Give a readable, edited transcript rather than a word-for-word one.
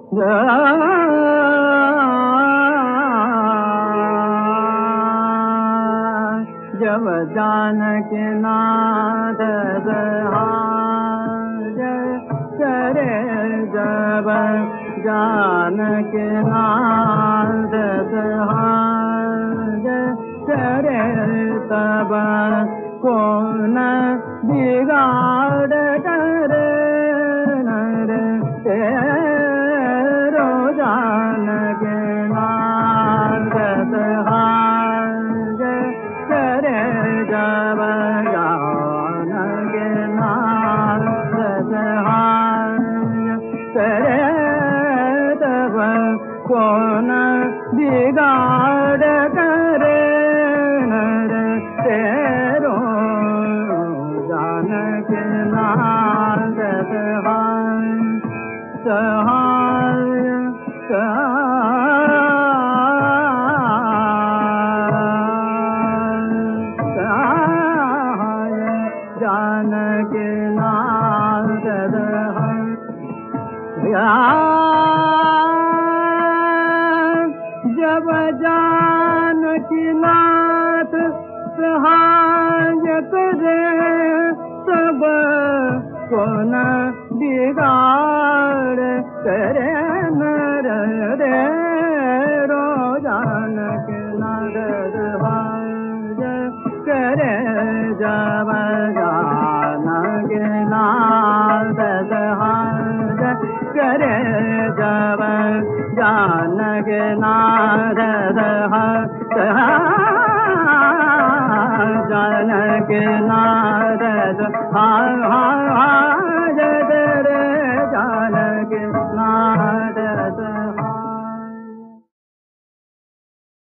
जब जानकी नाथ सहाय करे, जब जानकी नाथ सहाय करे, तब कौन बिगाड़ करे रे तेरो जानकी नाथ सहाय करे, जब जानकी नाथ सहाय करे, तब कौन बिगाड़ करे रे तेरो जानकी नाथ सहाय सहाय जानकी नाथ जब जानकी नाथ सहाय करे, तब कौन बिगाड़ करे नर रे रो जानकी नाथ सहाय करे, जब जानकी नाथ सहाय करे, जब जानकी नाथ सहाय जानकी नाथ सहाय रे जानकी